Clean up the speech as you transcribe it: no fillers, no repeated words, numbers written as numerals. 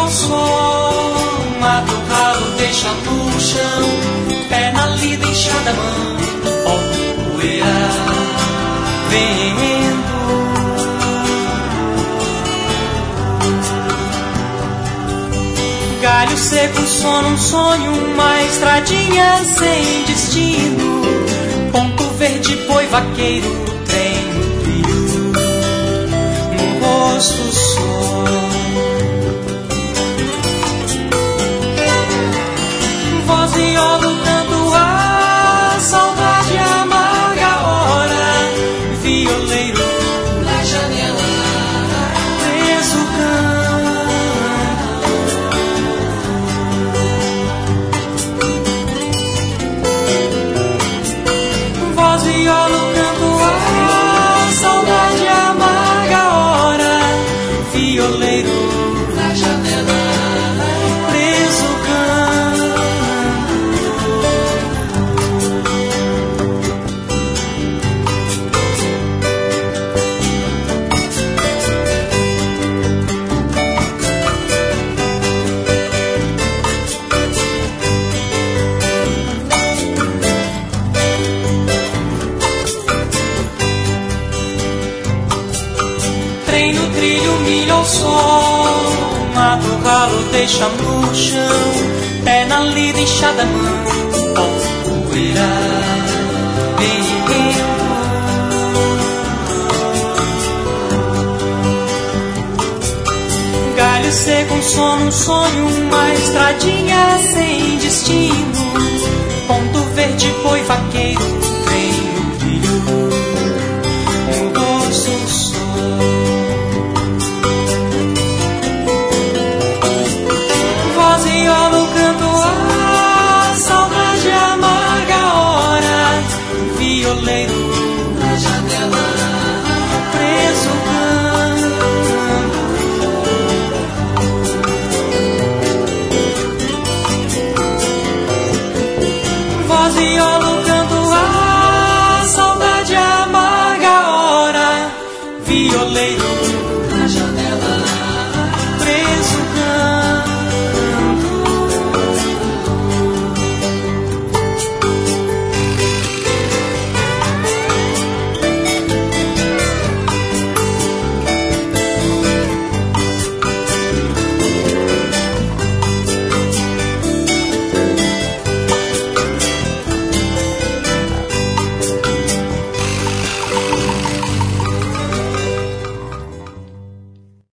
ao sol, mata o ralo, deixa no chão, pé na lida, enxada a mão, ó poeira vendo. Galho seco, sono, um sonho, uma estradinha sem destino, ponto verde, boi, vaqueiro, trem no trilho, no rosto o sol. Voz viola, canto, a saudade amarga a hora, violeiro na janela, preso canto. Voz viola, canto, a saudade amarga a hora, violeiro na janela, preso canto. Trem no trilho, milho ao sol, mata o ralo, deixa no chão, pé na lida, enxada a mão, ó poeira vendo. Galho seco, um sono, um sonho, uma estradinha sem destino, ponto verde, boi, vaqueiro, trem no trilho, no rosto o sol. Voz viola, canto, a saudade amarga a hora, violeiro na janela, preso canto. Voz viola, canto, a saudade amarga a hora, violeiro